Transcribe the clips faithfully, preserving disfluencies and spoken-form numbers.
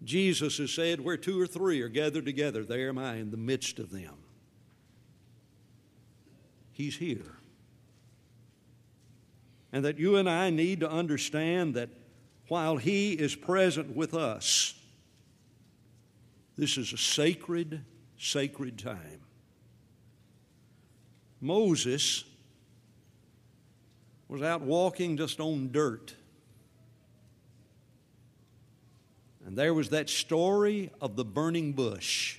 Jesus has said, where two or three are gathered together, there am I in the midst of them. He's here. And that you and I need to understand that while He is present with us, this is a sacred, sacred time. Moses was out walking just on dirt. And there was that story of the burning bush.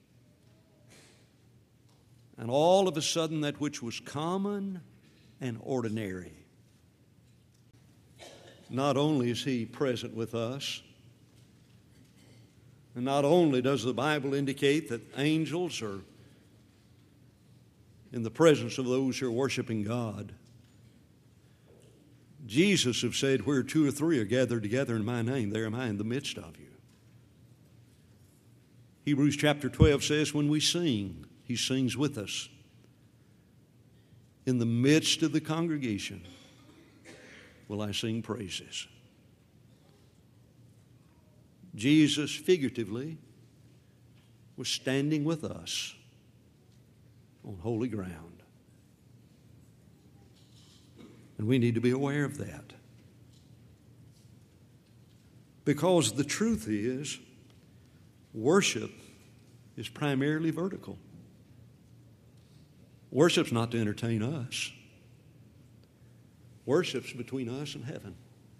And all of a sudden, that which was common and ordinary. Not only is He present with us, and not only does the Bible indicate that angels are in the presence of those who are worshiping God, Jesus have said, where two or three are gathered together in my name, there am I in the midst of you. Hebrews chapter twelve says, when we sing, He sings with us. In the midst of the congregation will I sing praises. Jesus, figuratively, was standing with us on holy ground. And we need to be aware of that. Because the truth is, worship is primarily vertical. Worship's not to entertain us. Worship's between us and heaven.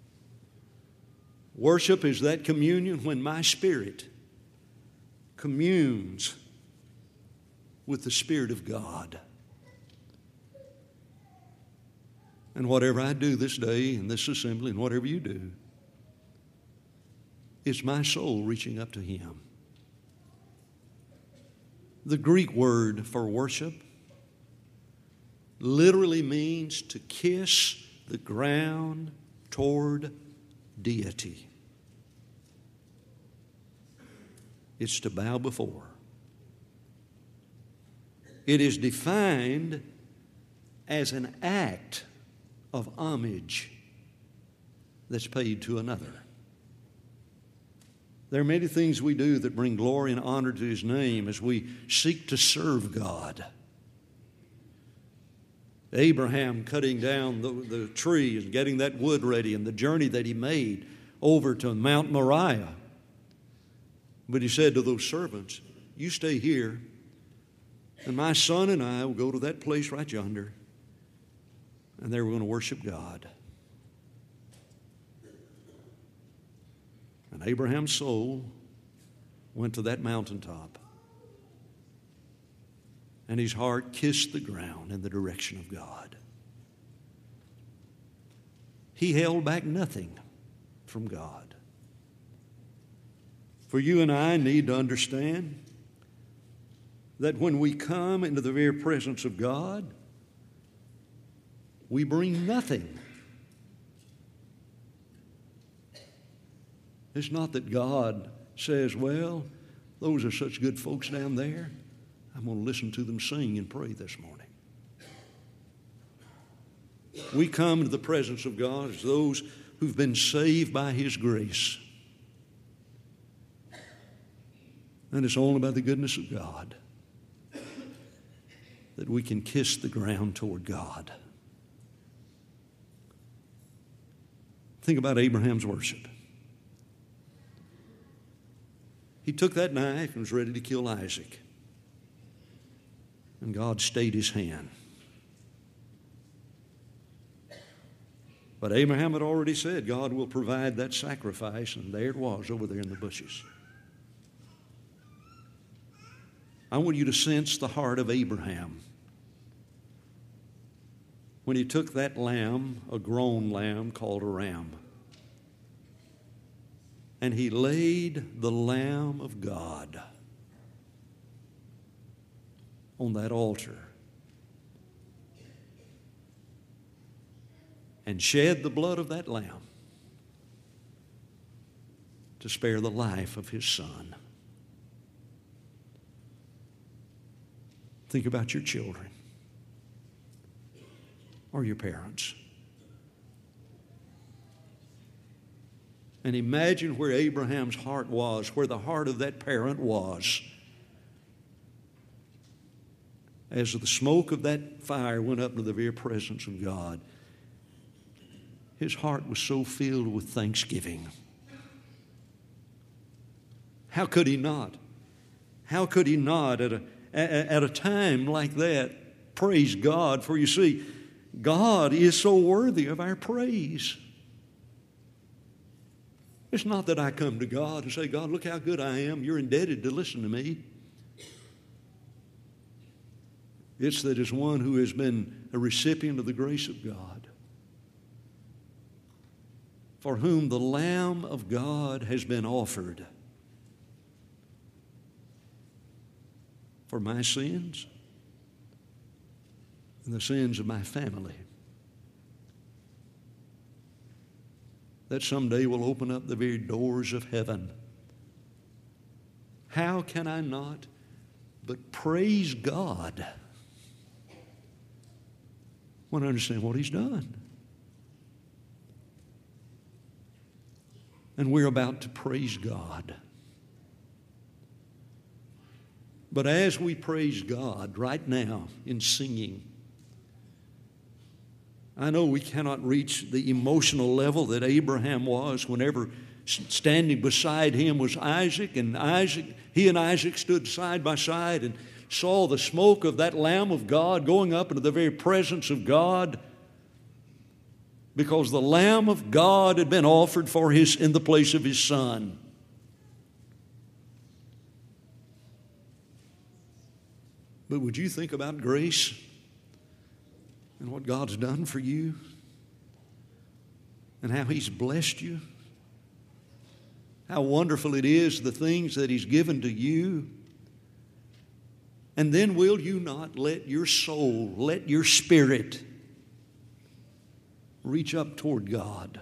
Worship is that communion when my spirit communes with the Spirit of God. And whatever I do this day in this assembly and whatever you do, it's my soul reaching up to Him. The Greek word for worship literally means to kiss the ground toward deity. It's to bow before. It is defined as an act of homage that's paid to another. There are many things we do that bring glory and honor to His name as we seek to serve God. Abraham cutting down the, the tree and getting that wood ready, and the journey that he made over to Mount Moriah. But he said to those servants, you stay here, and my son and I will go to that place right yonder, and there we're going to worship God. And Abraham's soul went to that mountaintop, and his heart kissed the ground in the direction of God. He held back nothing from God. For you and I need to understand that when we come into the very presence of God, we bring nothing. It's not that God says, well, those are such good folks down there, I'm going to listen to them sing and pray this morning. We come to the presence of God as those who've been saved by His grace. And it's only by the goodness of God that we can kiss the ground toward God. Think about Abraham's worship. He took that knife and was ready to kill Isaac. And God stayed His hand. But Abraham had already said God will provide that sacrifice, and there it was over there in the bushes. I want you to sense the heart of Abraham when he took that lamb, a grown lamb called a ram, and he laid the Lamb of God on that altar and shed the blood of that lamb to spare the life of his son. Think about your children or your parents. And imagine where Abraham's heart was, where the heart of that parent was. As the smoke of that fire went up into the very presence of God, his heart was so filled with thanksgiving. How could he not? How could he not at a, at a time like that praise God? For you see, God is so worthy of our praise. It's not that I come to God and say, God, look how good I am. You're indebted to listen to me. It's that as one who has been a recipient of the grace of God, for whom the Lamb of God has been offered for my sins and the sins of my family, that someday will open up the very doors of heaven. How can I not but praise God when I understand what He's done? And we're about to praise God. But as we praise God right now in singing, I know we cannot reach the emotional level that Abraham was whenever standing beside him was Isaac, and Isaac, he and Isaac stood side by side and saw the smoke of that Lamb of God going up into the very presence of God, because the Lamb of God had been offered for his in the place of his son. But would you think about grace and what God's done for you and how He's blessed you? How wonderful it is, the things that He's given to you. And then will you not let your soul, let your spirit reach up toward God?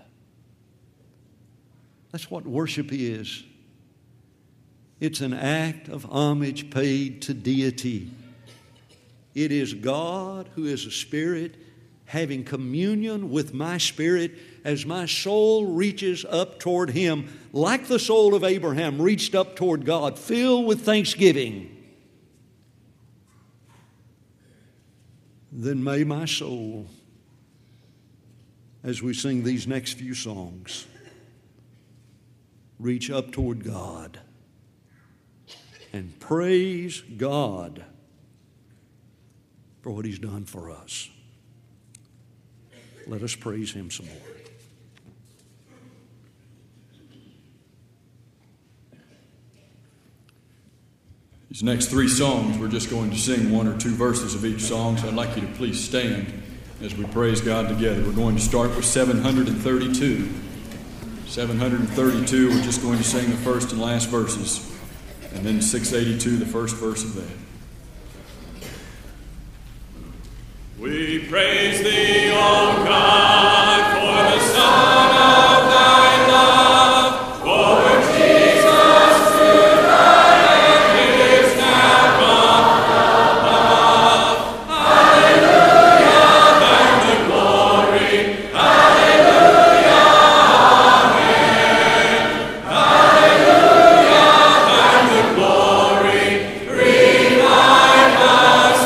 That's what worship is. It's an act of homage paid to deity. It is God who is a spirit having communion with my spirit as my soul reaches up toward Him, like the soul of Abraham reached up toward God, filled with thanksgiving. Then may my soul, as we sing these next few songs, reach up toward God and praise God for what He's done for us. Let us praise Him some more. These next three songs, we're just going to sing one or two verses of each song, so I'd like you to please stand as we praise God together. We're going to start with seven hundred thirty-two. seven hundred thirty-two, we're just going to sing the first and last verses, and then six eighty-two, the first verse of that. We praise Thee, O God, for the Son of Thy love, for Jesus to die and is now gone above. Hallelujah, Thine the glory. Hallelujah, amen. Hallelujah, Thine the glory. Revive us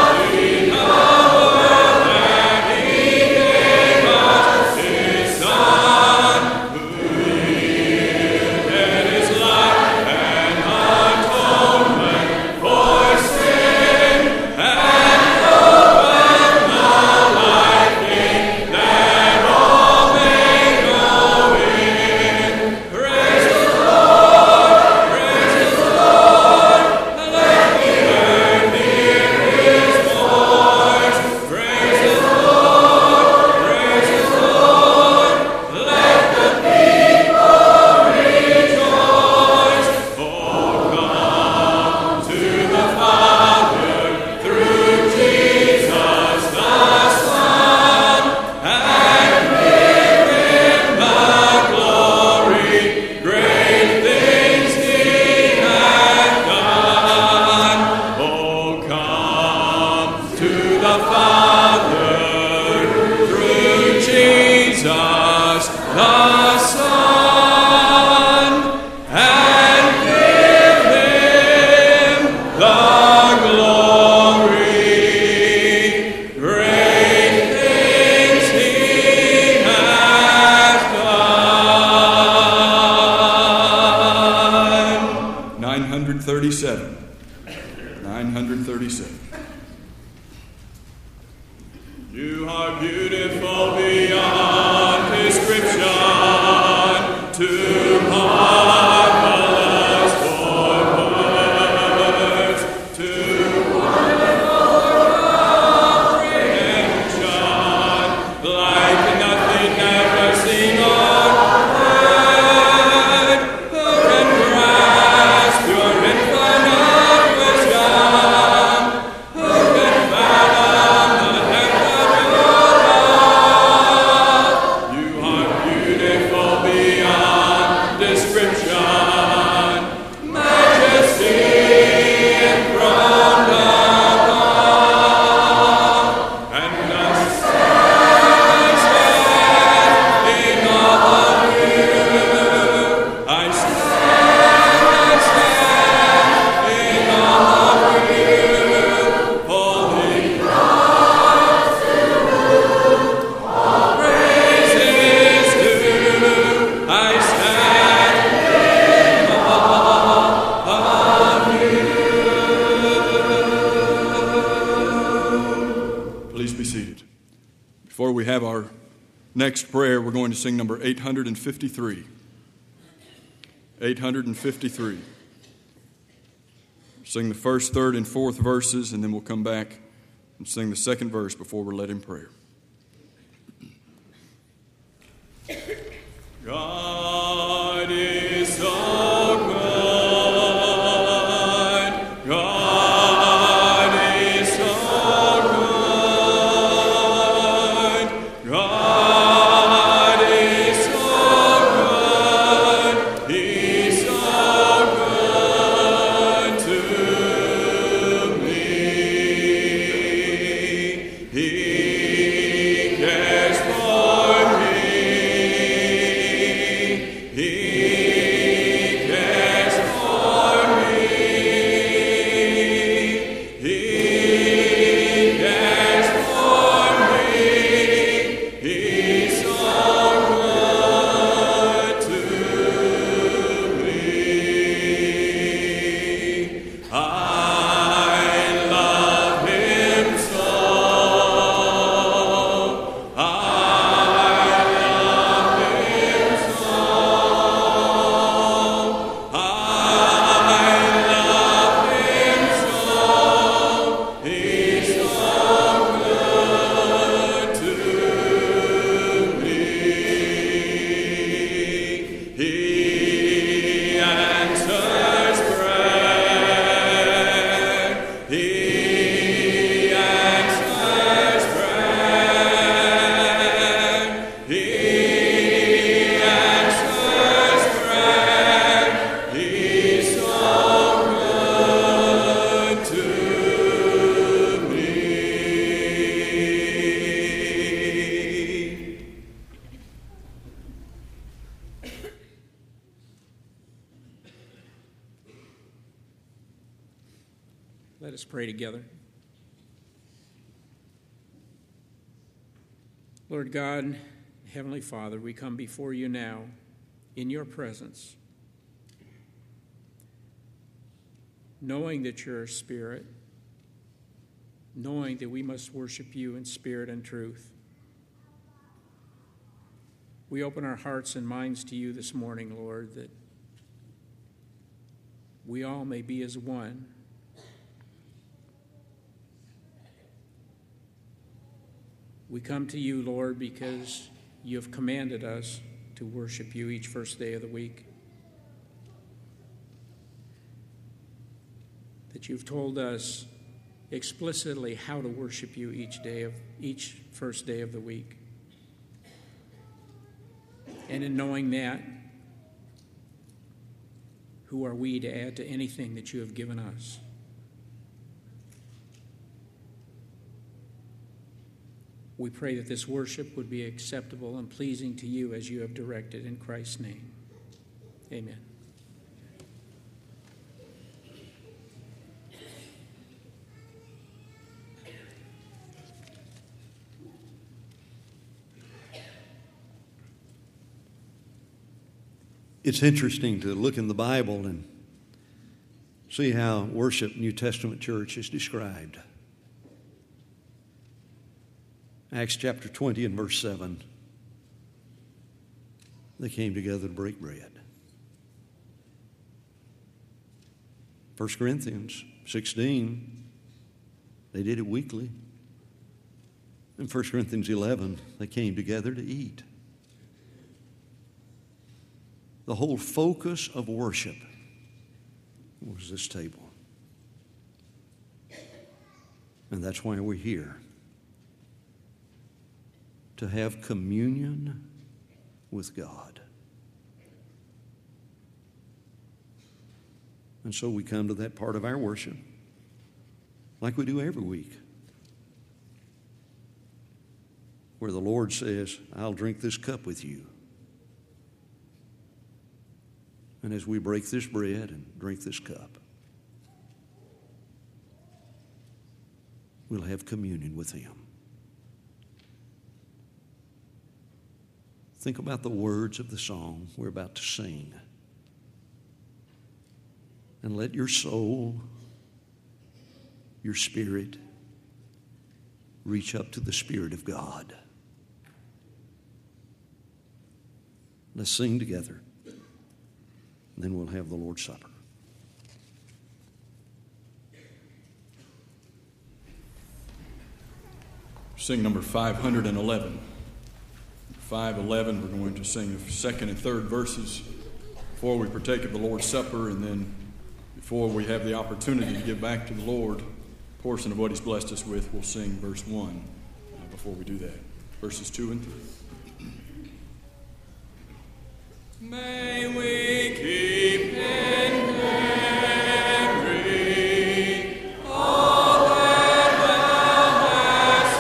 Son. thirty-seven. nine thirty-seven. You are beautiful beyond description, too marvelous for words, too wonderful for comprehension, like nothing ever seen or heard. Who can grasp your infinite wisdom? Who can fathom the depth of your love? You are beautiful beyond description, majesty enthroned above, and us stand in awe of you. I stand, I stand in awe of you, holy Christ, to whom all praise is due. I stand in awe of you. Please be seated. Before we have our next prayer, we're going to sing number eight fifty-three. eight fifty-three. Sing the first, third, and fourth verses, and then we'll come back and sing the second verse before we're led in prayer. God is so good. God is so good. God is so good. He's so good to me. He cares for me. He cares for me. He cares for me. He's so good to me. I love him so. I love him so. I love him so. He's so good to me. He answers prayer. He answers prayer. He answers prayer. He's so good to me. Let us pray together. Lord God, Heavenly Father, we come before you now in your presence, knowing that you're a spirit, knowing that we must worship you in spirit and truth. We open our hearts and minds to you this morning, Lord, that we all may be as one. We come to you, Lord, because you have commanded us to worship you each first day of the week. That you've told us explicitly how to worship you each day of each first day of the week. And in knowing that, who are we to add to anything that you have given us? We pray that this worship would be acceptable and pleasing to you as you have directed in Christ's name. Amen. It's interesting to look in the Bible and See how worship New Testament church is described. Acts chapter twenty and verse seven. They came together to break bread. First Corinthians sixteen, they did it weekly. In First Corinthians eleven, they came together to eat. The whole focus of worship was this table. And that's why we're here. To have communion with God. And so we come to that part of our worship like we do every week, where the Lord says, I'll drink this cup with you. And as we break this bread and drink this cup, we'll have communion with Him. Think about the words of the song we're about to sing. And let your soul, your spirit, reach up to the Spirit of God. Let's sing together. And then we'll have the Lord's Supper. Sing number five hundred eleven. five eleven, we're going to sing the second and third verses before we partake of the Lord's Supper, and then before we have the opportunity to give back to the Lord a portion of what He's blessed us with, we'll sing verse one uh, before we do that. Verses two and three. May we keep in memory all that Thou hast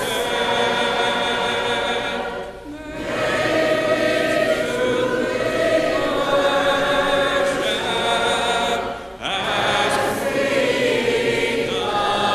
said. May we truly worship as we eat the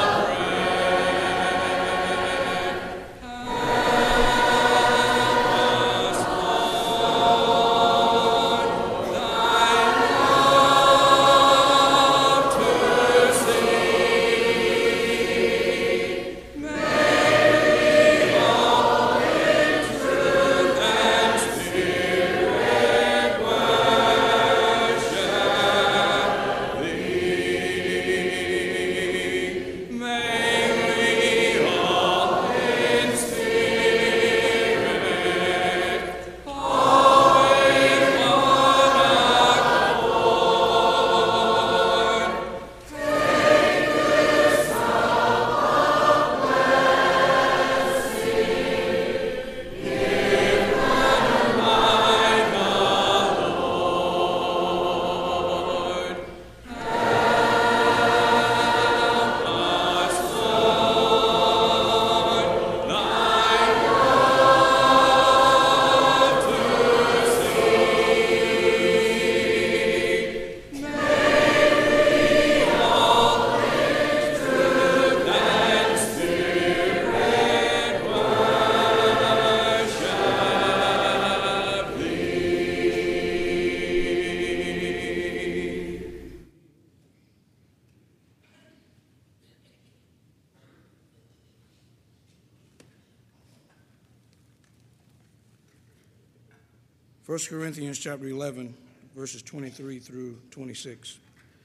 First Corinthians chapter eleven, verses twenty-three through twenty-six.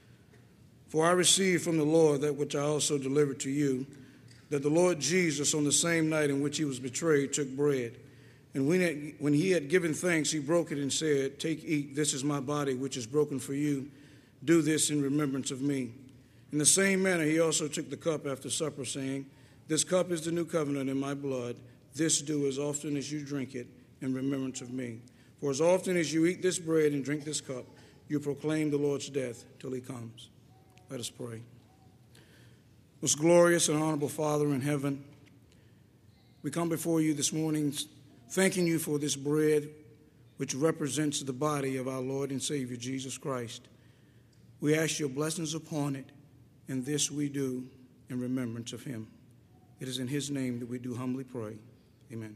For I received from the Lord that which I also delivered to you, that the Lord Jesus, on the same night in which he was betrayed, took bread. And when, it, when he had given thanks, he broke it and said, Take, eat, this is my body, which is broken for you. Do this in remembrance of me. In the same manner, he also took the cup after supper, saying, This cup is the new covenant in my blood. This do as often as you drink it in remembrance of me. For as often as you eat this bread and drink this cup, you proclaim the Lord's death till he comes. Let us pray. Most glorious and honorable Father in heaven, we come before you this morning thanking you for this bread which represents the body of our Lord and Savior Jesus Christ. We ask your blessings upon it, and this we do in remembrance of him. It is in his name that we do humbly pray. Amen.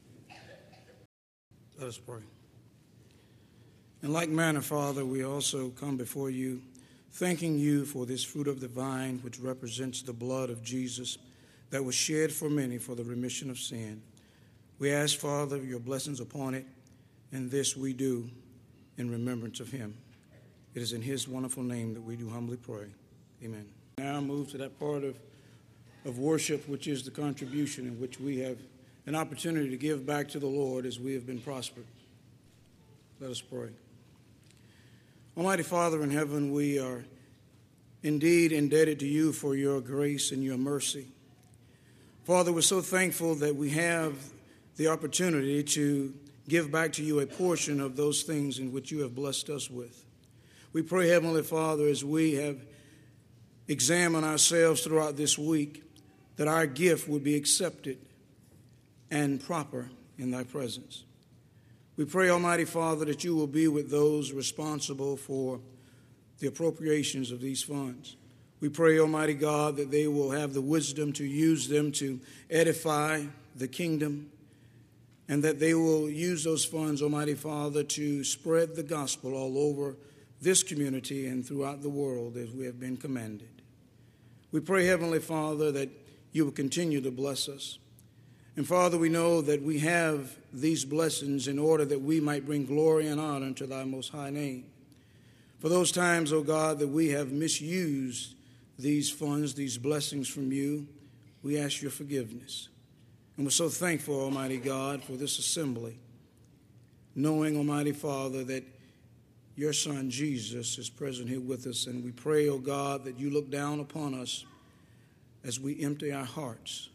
Let us pray. In like manner, Father, we also come before you thanking you for this fruit of the vine, which represents the blood of Jesus that was shed for many for the remission of sin. We ask, Father, your blessings upon it, and this we do in remembrance of him. It is in his wonderful name that we do humbly pray. Amen. Now move to that part of, of worship, which is the contribution, in which we have an opportunity to give back to the Lord as we have been prospered. Let us pray. Almighty Father in heaven, we are indeed indebted to you for your grace and your mercy. Father, we're so thankful that we have the opportunity to give back to you a portion of those things in which you have blessed us with. We pray, Heavenly Father, as we have examined ourselves throughout this week, that our gift would be accepted and proper in thy presence. We pray, Almighty Father, that you will be with those responsible for the appropriations of these funds. We pray, Almighty God, that they will have the wisdom to use them to edify the kingdom, and that they will use those funds, Almighty Father, to spread the gospel all over this community and throughout the world as we have been commanded. We pray, Heavenly Father, that you will continue to bless us. And Father, we know that we have these blessings in order that we might bring glory and honor to thy most high name. For those times, O God, that we have misused these funds, these blessings from you, we ask your forgiveness. And we're so thankful, Almighty God, for this assembly, knowing, Almighty Father, that your Son Jesus is present here with us. And we pray, O God, that you look down upon us as we empty our hearts,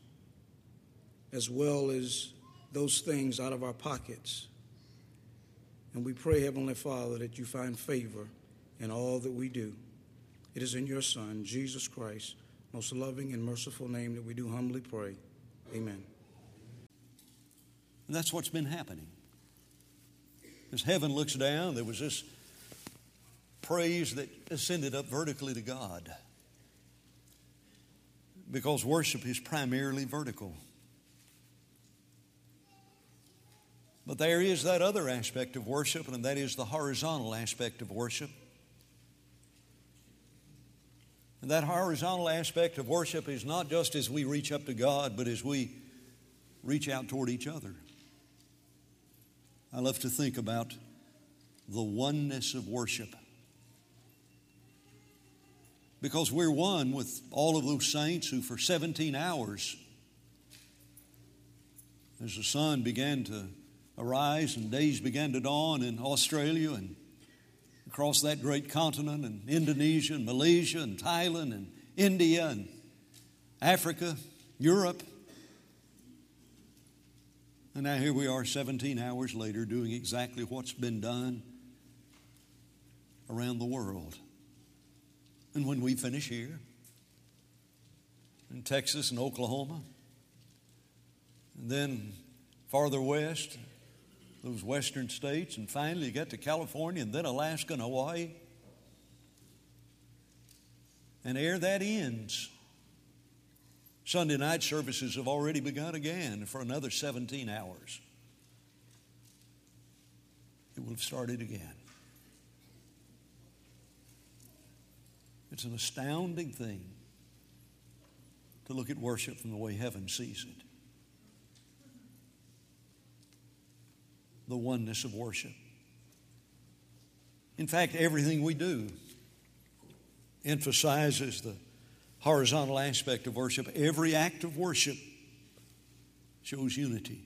as well as those things out of our pockets. And we pray, Heavenly Father, that you find favor in all that we do. It is in your Son, Jesus Christ, most loving and merciful name, that we do humbly pray. Amen. And that's what's been happening. As heaven looks down, there was this praise that ascended up vertically to God, because worship is primarily vertical. But there is that other aspect of worship, and that is the horizontal aspect of worship. And that horizontal aspect of worship is not just as we reach up to God, but as we reach out toward each other. I love to think about the oneness of worship, because we're one with all of those saints who for seventeen hours, as the sun began to arise and days began to dawn in Australia and across that great continent, and Indonesia and Malaysia and Thailand and India and Africa, Europe. And now here we are seventeen hours later doing exactly what's been done around the world. And when we finish here in Texas and Oklahoma, and then farther west, those western states, and finally you get to California, and then Alaska and Hawaii. And ere that ends, Sunday night services have already begun again for another seventeen hours. It will have started again. It's an astounding thing to look at worship from the way heaven sees it. The oneness of worship. In fact, everything we do emphasizes the horizontal aspect of worship. Every act of worship shows unity.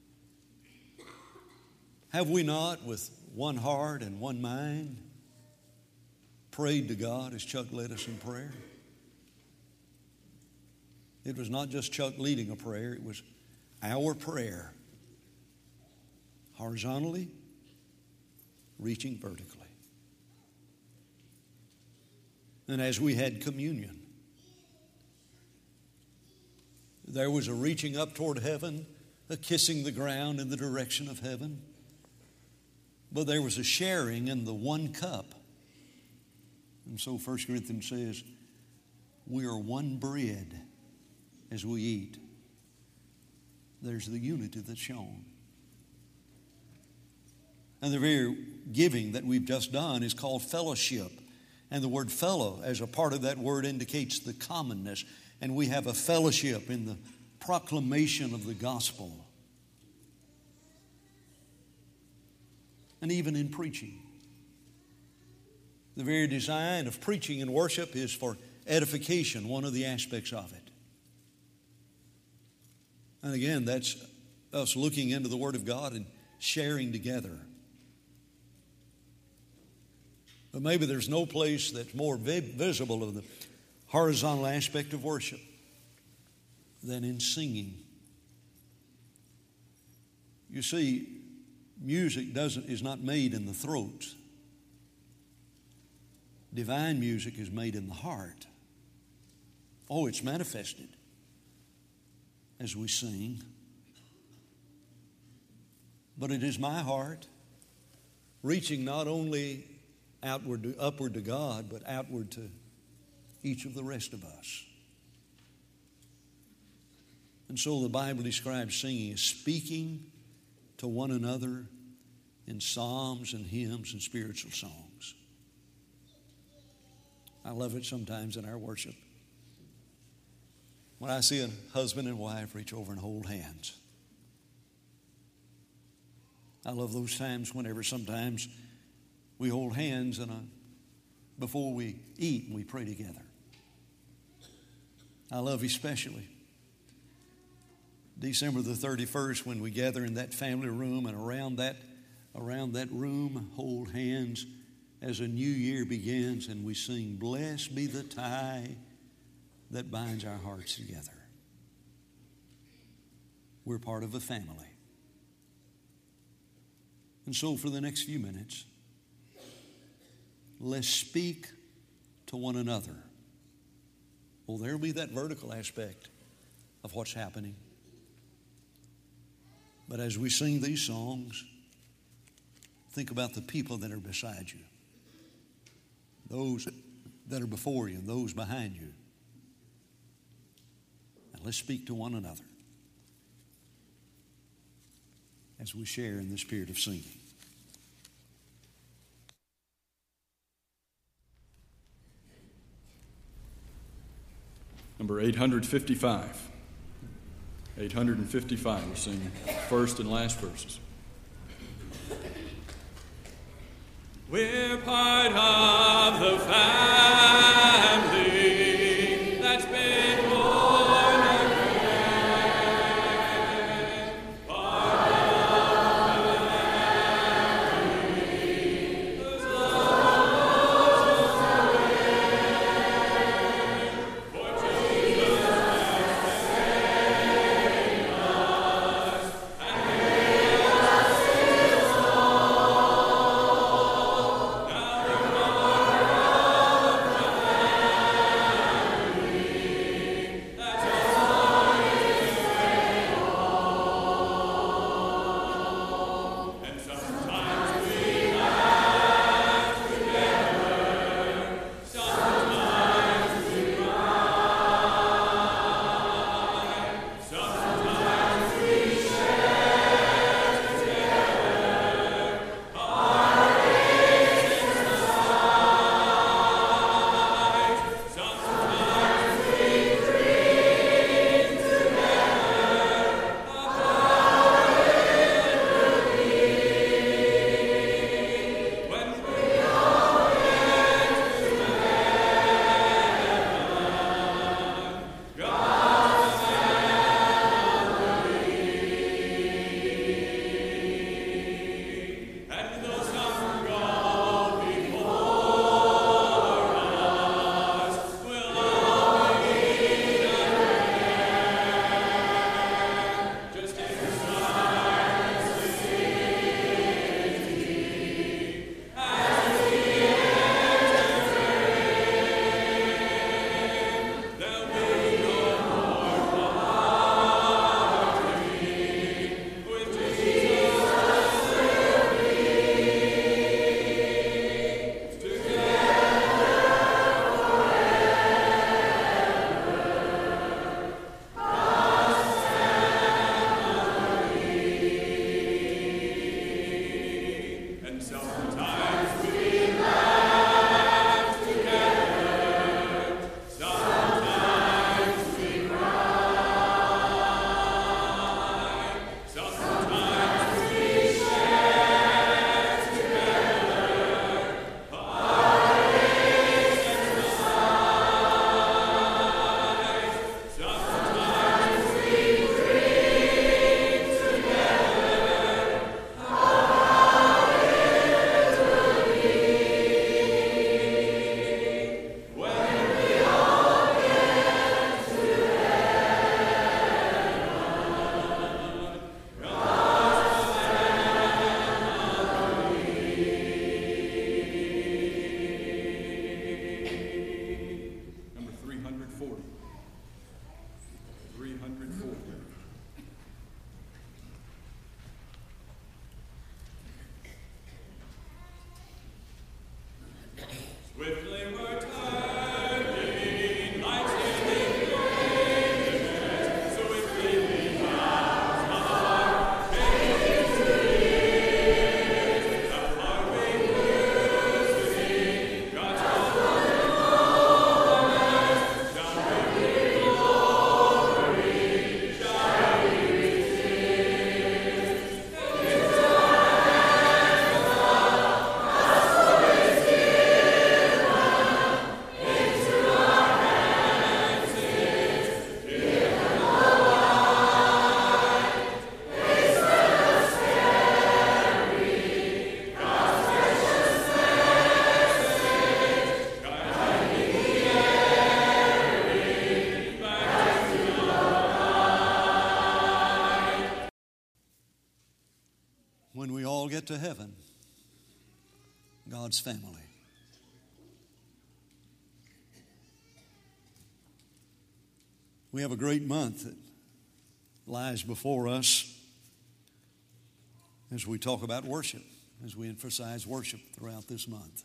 Have we not, with one heart and one mind, prayed to God as Chuck led us in prayer? It was not just Chuck leading a prayer, it was our prayer. Horizontally, reaching vertically. And as we had communion, there was a reaching up toward heaven, a kissing the ground in the direction of heaven. But there was a sharing in the one cup. And so First Corinthians says, we are one bread as we eat. There's the unity that's shown. And the very giving that we've just done is called fellowship. And the word fellow, as a part of that word, indicates the commonness. And we have a fellowship in the proclamation of the gospel. And even in preaching. The very design of preaching and worship is for edification, one of the aspects of it. And again, that's us looking into the Word of God and sharing together. But maybe there's no place that's more vi- visible of the horizontal aspect of worship than in singing. You see, music doesn't is not made in the throat. Divine music is made in the heart. Oh, it's manifested as we sing. But it is my heart reaching not only outward to, upward to God, but outward to each of the rest of us. And so the Bible describes singing as speaking to one another in psalms and hymns and spiritual songs. I love it sometimes in our worship when I see a husband and wife reach over and hold hands. I love those times whenever sometimes we hold hands and a, before we eat and we pray together. I love especially December the thirty-first when we gather in that family room and around that, around that room hold hands as a new year begins and we sing, "Blessed be the tie that binds our hearts together." We're part of a family. And so for the next few minutes, let's speak to one another. Well, there'll be that vertical aspect of what's happening. But as we sing these songs, think about the people that are beside you, those that are before you, and those behind you. And let's speak to one another as we share in the spirit of singing. Number eight hundred fifty-five. eight hundred fifty-five. We'll sing first and last verses. We're part of the family that's been born again. Part of the family whose love's forever. For Jesus has saved us and made us His own. Now When we all get to heaven, God's family. We have a great month that lies before us as we talk about worship, as we emphasize worship throughout this month.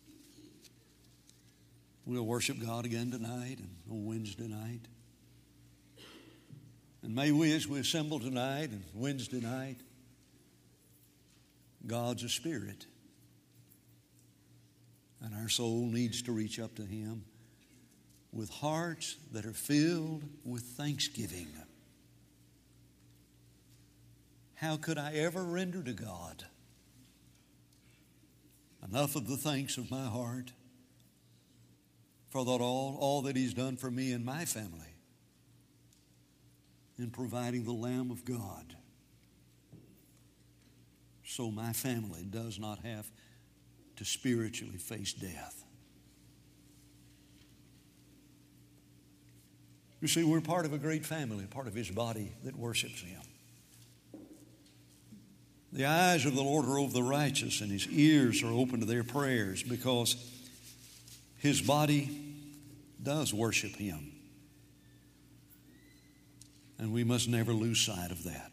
We'll worship God again tonight and on Wednesday night. And may we, as we assemble tonight and Wednesday night, God's a spirit, and our soul needs to reach up to Him with hearts that are filled with thanksgiving. How could I ever render to God enough of the thanks of my heart for that all, all that He's done for me and my family in providing the Lamb of God, so my family does not have to spiritually face death. You see, we're part of a great family, part of His body that worships Him. The eyes of the Lord are over the righteous, and His ears are open to their prayers, because His body does worship Him. And we must never lose sight of that.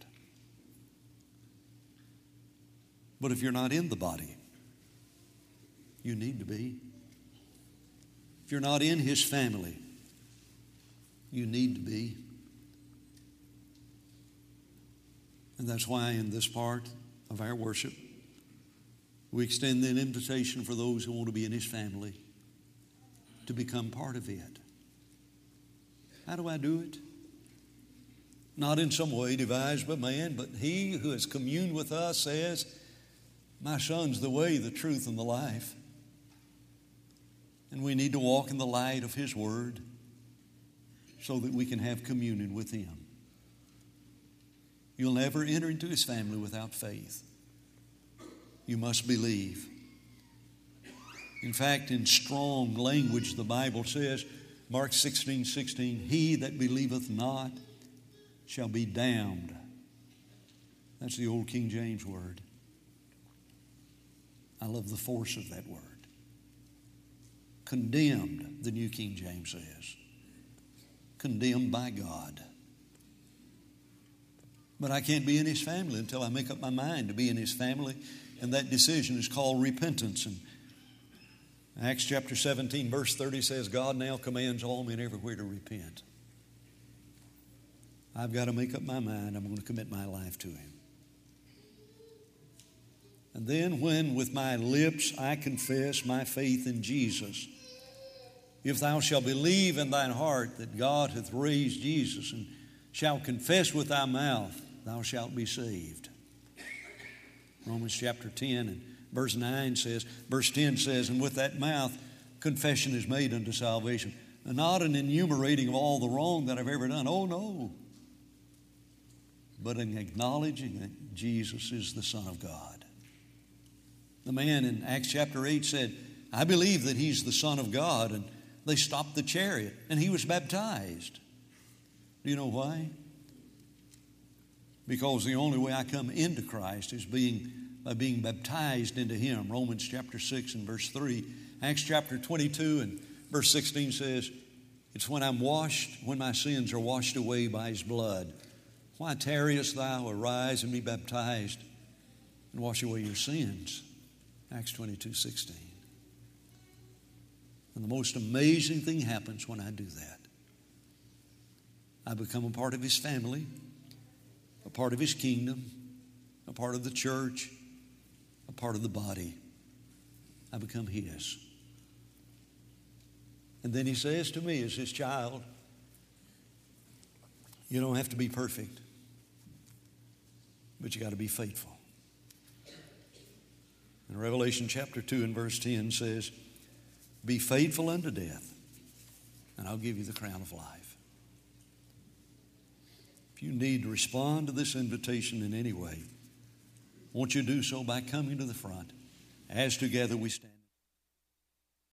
But if you're not in the body, you need to be. If you're not in His family, you need to be. And that's why in this part of our worship, we extend an invitation for those who want to be in His family to become part of it. How do I do it? Not in some way devised by man, but He who has communed with us says, my Son's the way, the truth, and the life. And we need to walk in the light of His Word so that we can have communion with Him. You'll never enter into His family without faith. You must believe. In fact, in strong language, the Bible says, Mark sixteen sixteen, he that believeth not shall be damned. That's the old King James word. I love the force of that word. Condemned, the New King James says. Condemned by God. But I can't be in His family until I make up my mind to be in His family, and that decision is called repentance. And Acts chapter seventeen, verse thirty says, God now commands all men everywhere to repent. I've got to make up my mind. I'm going to commit my life to Him. And then when with my lips I confess my faith in Jesus, if thou shalt believe in thine heart that God hath raised Jesus, and shalt confess with thy mouth, thou shalt be saved. Romans chapter ten and verse nine says, verse ten says, and with that mouth confession is made unto salvation. And not an enumerating of all the wrong that I've ever done. Oh no. But an acknowledging that Jesus is the Son of God. The man in Acts chapter eight said, I believe that He's the Son of God. And they stopped the chariot and he was baptized. Do you know why? Because the only way I come into Christ is being by being baptized into Him. Romans chapter six and verse three. Acts chapter twenty-two and verse sixteen says, it's when I'm washed, when my sins are washed away by His blood. Why tarriest thou? Arise and be baptized and wash away your sins. Acts twenty-two sixteen. And the most amazing thing happens when I do that. I become a part of His family, a part of His kingdom, a part of the church, a part of the body. I become His. And then He says to me as His child, you don't have to be perfect, but you got to be faithful. And Revelation chapter two and verse ten says, be faithful unto death, and I'll give you the crown of life. If you need to respond to this invitation in any way, won't you do so by coming to the front as together we stand.